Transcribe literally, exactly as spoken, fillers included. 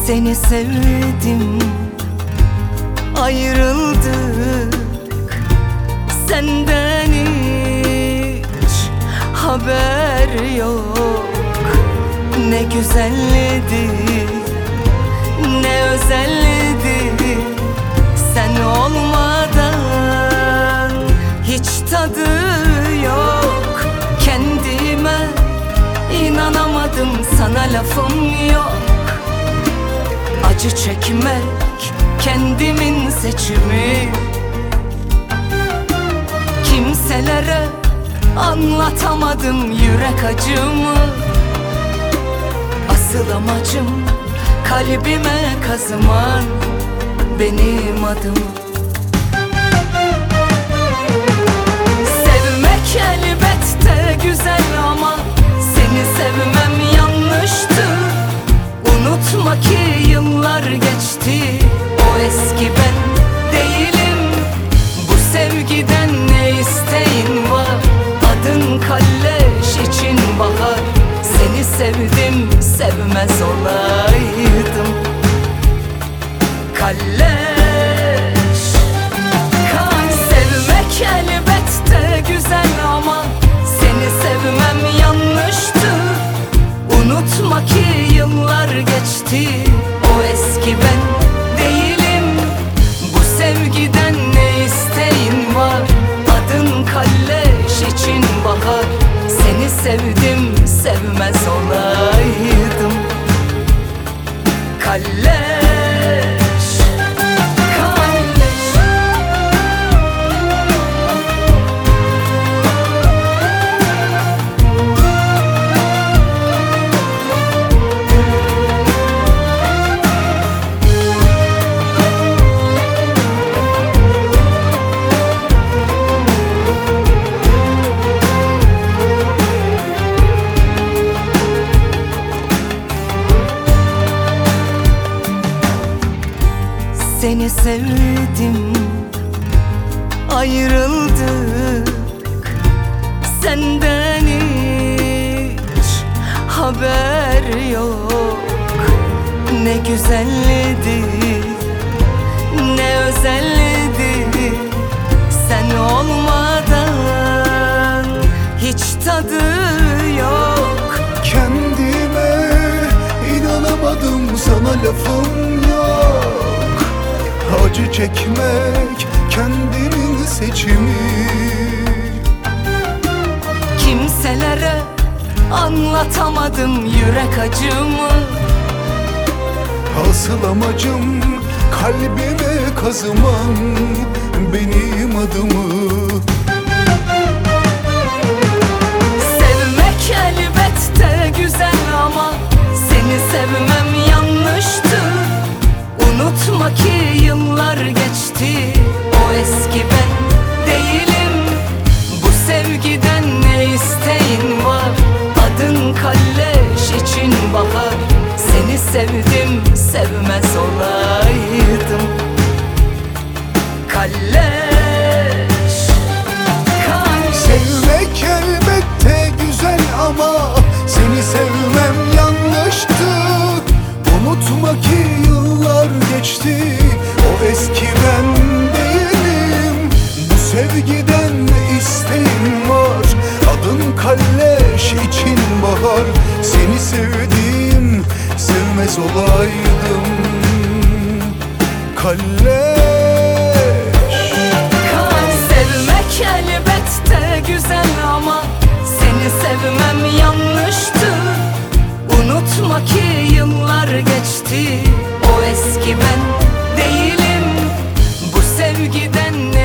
Seni sevdim, ayrıldık, senden hiç haber yok. Ne güzeldi, ne özeldi, sen olmadan hiç tadı yok. Kendime inanamadım, sana lafım yok. Acı çekmek kendimin seçimi, kimselere anlatamadım yürek acımı. Asıl amacım kalbime kazıman benim adımı. Sevmek elbette güzel ama seni sevmem yanlıştı. Unutma ki yıllar geçti, o eski ben değilim. Bu sevgiden ne isteğin var? Adın kalleş için bahar. Seni sevdim, sevmez olaydım. Kalleş, kan sevmek elbette güzel ama seni sevmem yanlıştı. Unutma ki yıllar geçti, o eski ben değilim. Bu sevgiden ne isteğin var? Adın kalleş için bahar. Seni sevdim, sevmez olaydım. Kalleş, kalleş. Seni sevdim, ayrıldık, senden hiç haber yok. Ne güzeldi, ne özeldi, sen olmadan hiç tadı yok. Kendime inanamadım, sana lafım yok. Acı çekmek kendimin seçimi, kimselere anlatamadım yürek acımı. asıl amacım kalbime kazıman benim adımı. Sevmek elbette güzel ama seni sevmem yanlıştı. Unutma ki yıllar geçti, o eski ben değilim. Bu sevgiden ne isteğin var? Adın kalleş için bahar. Seni sevdim, sevmez olaydım. Kalleş, kalleş. Sevmek elbette güzel ama seni sevmem yanlıştı. Unutma ki yıllar geçti, o eski ben değilim. Bu sevgiden ne isteğin var? Adın kalleş için bahar. Seni sevdim, sevmez olaydım. Kalleş, Kan sevmek elbette güzel ama seni sevmem yanlıştı. Unutma ki yıllar geçti, o eski ben değilim. Bu sevgiden